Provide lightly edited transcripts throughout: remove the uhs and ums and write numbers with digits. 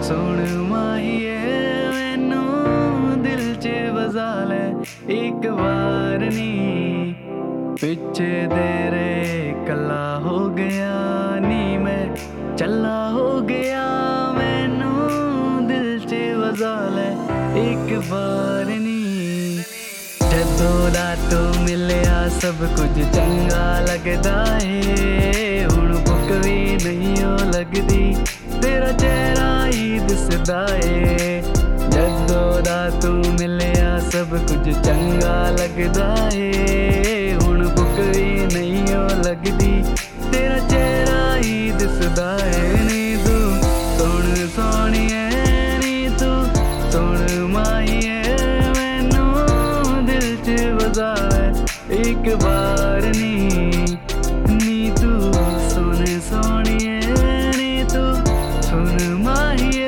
ਸੁਣ ਮਾਹੀਏ ਮੈਨੂੰ ਦਿਲ 'ਚ ਵਜਾ ਲੈ ਇੱਕ ਵਾਰ ਨੀ, ਪਿੱਛੇ ਤੇਰੇ ਕੱਲਾ ਹੋ ਗਿਆ ਨੀ ਮੈਂ, ਚੱਲਾ ਹੋ ਗਿਆ ਮੈਨੂੰ ਦਿਲ 'ਚ ਵਜਾ ਲੈ ਇੱਕ ਵਾਰ ਨੀ। ਜਦੋਂ ਦਾ ਤੂੰ ਮਿਲਿਆ ਸਭ ਕੁਝ ਚੰਗਾ ਲੱਗਦਾ ਏ, ਹੁਣ ਭੁੱਖ ਵੀ ਨਹੀਂ ਓ ਲੱਗਦੀ ਤੇਰਾ ਚਿਹਰਾ ਹੀ ਦਿਸਦਾ ਏ। ਜਦੋਂ ਦਾ ਤੂੰ ਮਿਲਿਆ ਸਭ ਕੁਝ ਚੰਗਾ ਲੱਗਦਾ ਏ, ਹੁਣ ਭੁੱਖ ਵੀ ਨਹੀਂ ਓ ਲੱਗਦੀ ਤੇਰਾ ਚਿਹਰਾ ਹੀ ਦਿਸਦਾ ਏ। ਨੀ ਤੂੰ ਸੁਣ ਸੋਹਣੀਏ ਨੀ ਤੂੰ ਸੁਣ ਮਾਹੀਏ ਮੈਨੂੰ ਦਿਲ 'ਚ ਵਜਾ ਲੈ ਇੱਕ ਵਾਰ ਨੀ, ਨੀ ਤੂੰ ਸੁਣ ਸੋਹਣੀਏ ਨੀ ਤੂੰ ਸੁਣ ਮਾਹੀਏ।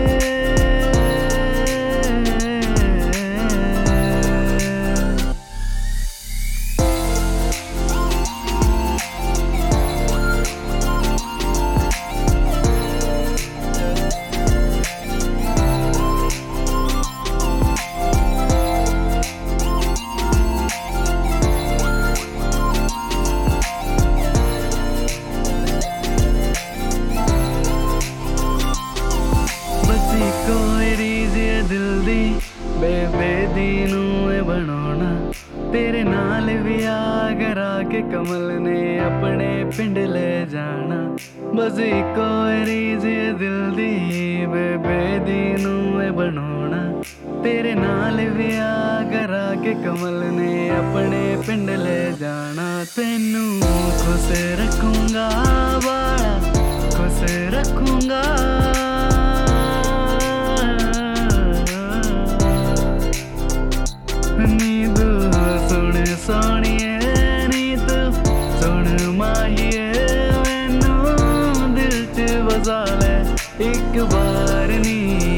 ਦਿਲ ਦੀ ਬੇਬੇਦੀ ਨੂੰ ਏ ਬਣਾਉਣਾ, ਤੇਰੇ ਨਾਲ ਵਿਆਹ ਕਰਾ ਕੇ ਕਮਲ ਨੇ ਆਪਣੇ ਪਿੰਡ ਲੈ ਜਾਣਾ। ਬਸ ਇੱਕੋ ਰੀਝ ਏ ਦਿਲ ਦੀ ਬੇਬੇਦੀ ਨੂੰ ਏ ਬਣਾਉਣਾ, ਤੇਰੇ ਨਾਲ ਵਿਆਹ ਕਰਾ ਕੇ ਕਮਲ ਨੇ ਆਪਣੇ ਪਿੰਡ ਲੈ ਜਾਣਾ। ਤੈਨੂੰ ਖੁਸ਼ ਰੱਖੂੰਗਾ ਬਾਲਾ ਖੁਸ਼ ਰੱਖੂੰਗਾ, ਨੀ ਤੂੰ ਸੁਣ ਸੋਹਣੀਏ ਨੀ ਤੂੰ ਸੁਣ ਮਾਹੀਏ ਮੈਨੂੰ ਦਿਲ 'ਚ ਵਜਾ ਲੈ ਇੱਕ ਵਾਰ ਨੀ।